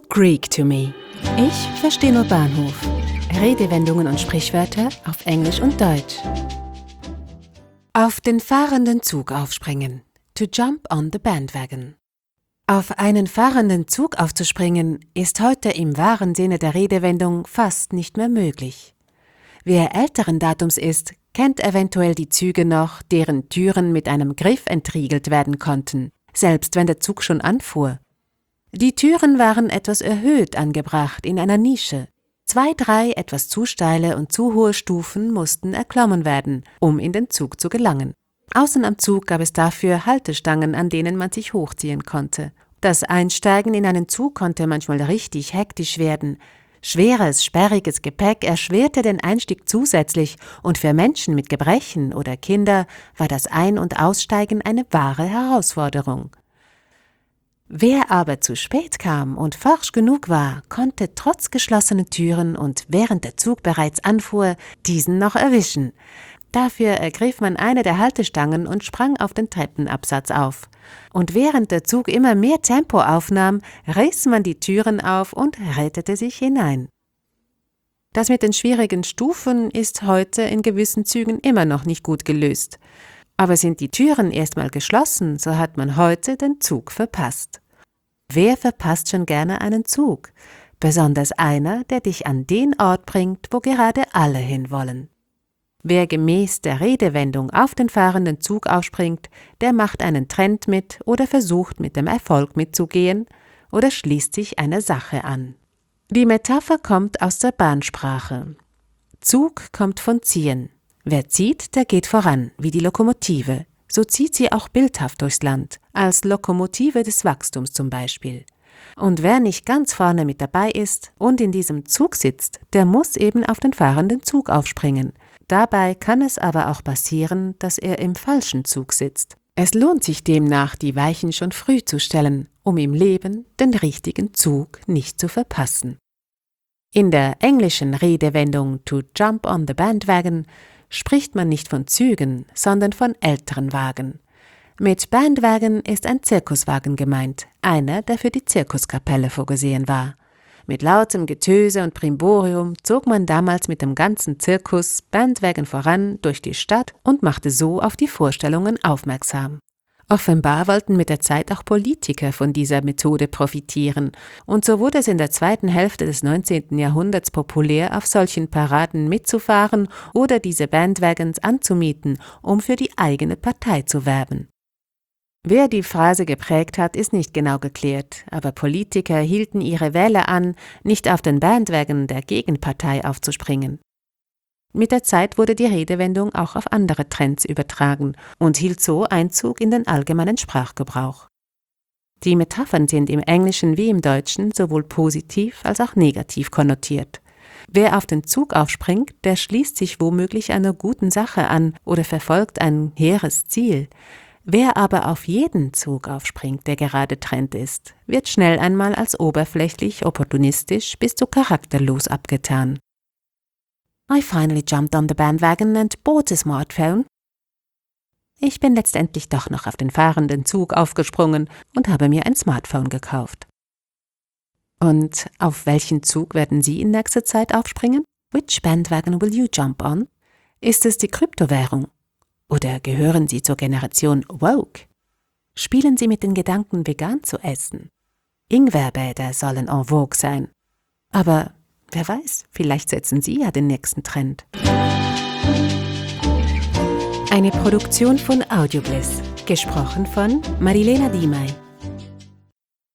Greek to me. Ich verstehe nur Bahnhof. Redewendungen und Sprichwörter auf Englisch und Deutsch. Auf den fahrenden Zug aufspringen. To jump on the bandwagon. Auf einen fahrenden Zug aufzuspringen, ist heute im wahren Sinne der Redewendung fast nicht mehr möglich. Wer älteren Datums ist, kennt eventuell die Züge noch, deren Türen mit einem Griff entriegelt werden konnten, selbst wenn der Zug schon anfuhr. Die Türen waren etwas erhöht angebracht in einer Nische. 2, 3 etwas zu steile und zu hohe Stufen mussten erklommen werden, um in den Zug zu gelangen. Außen am Zug gab es dafür Haltestangen, an denen man sich hochziehen konnte. Das Einsteigen in einen Zug konnte manchmal richtig hektisch werden. Schweres, sperriges Gepäck erschwerte den Einstieg zusätzlich und für Menschen mit Gebrechen oder Kinder war das Ein- und Aussteigen eine wahre Herausforderung. Wer aber zu spät kam und forsch genug war, konnte trotz geschlossener Türen und während der Zug bereits anfuhr, diesen noch erwischen. Dafür ergriff man eine der Haltestangen und sprang auf den Treppenabsatz auf. Und während der Zug immer mehr Tempo aufnahm, riss man die Türen auf und rettete sich hinein. Das mit den schwierigen Stufen ist heute in gewissen Zügen immer noch nicht gut gelöst. Aber sind die Türen erstmal geschlossen, so hat man heute den Zug verpasst. Wer verpasst schon gerne einen Zug? Besonders einer, der dich an den Ort bringt, wo gerade alle hinwollen. Wer gemäß der Redewendung auf den fahrenden Zug aufspringt, der macht einen Trend mit oder versucht mit dem Erfolg mitzugehen oder schließt sich einer Sache an. Die Metapher kommt aus der Bahnsprache. Zug kommt von ziehen. Wer zieht, der geht voran, wie die Lokomotive. So zieht sie auch bildhaft durchs Land, als Lokomotive des Wachstums zum Beispiel. Und wer nicht ganz vorne mit dabei ist und in diesem Zug sitzt, der muss eben auf den fahrenden Zug aufspringen. Dabei kann es aber auch passieren, dass er im falschen Zug sitzt. Es lohnt sich demnach, die Weichen schon früh zu stellen, um im Leben den richtigen Zug nicht zu verpassen. In der englischen Redewendung to jump on the bandwagon spricht man nicht von Zügen, sondern von älteren Wagen. Mit Bandwagon ist ein Zirkuswagen gemeint, einer, der für die Zirkuskapelle vorgesehen war. Mit lautem Getöse und Brimborium zog man damals mit dem ganzen Zirkus Bandwagon voran durch die Stadt und machte so auf die Vorstellungen aufmerksam. Offenbar wollten mit der Zeit auch Politiker von dieser Methode profitieren, und so wurde es in der zweiten Hälfte des 19. Jahrhunderts populär, auf solchen Paraden mitzufahren oder diese Bandwagons anzumieten, um für die eigene Partei zu werben. Wer die Phrase geprägt hat, ist nicht genau geklärt, aber Politiker hielten ihre Wähler an, nicht auf den Bandwagon der Gegenpartei aufzuspringen. Mit der Zeit wurde die Redewendung auch auf andere Trends übertragen und hielt so Einzug in den allgemeinen Sprachgebrauch. Die Metaphern sind im Englischen wie im Deutschen sowohl positiv als auch negativ konnotiert. Wer auf den Zug aufspringt, der schließt sich womöglich einer guten Sache an oder verfolgt ein hehres Ziel. Wer aber auf jeden Zug aufspringt, der gerade Trend ist, wird schnell einmal als oberflächlich, opportunistisch bis zu charakterlos abgetan. I finally jumped on the bandwagon and bought a smartphone. Ich bin letztendlich doch noch auf den fahrenden Zug aufgesprungen und habe mir ein Smartphone gekauft. Und auf welchen Zug werden Sie in nächster Zeit aufspringen? Which bandwagon will you jump on? Ist es die Kryptowährung? Oder gehören Sie zur Generation Woke? Spielen Sie mit den Gedanken, vegan zu essen? Ingwerbäder sollen en vogue sein. Aber wer weiß, vielleicht setzen Sie ja den nächsten Trend. Eine Produktion von Audiobliss, gesprochen von Marilena Diemey.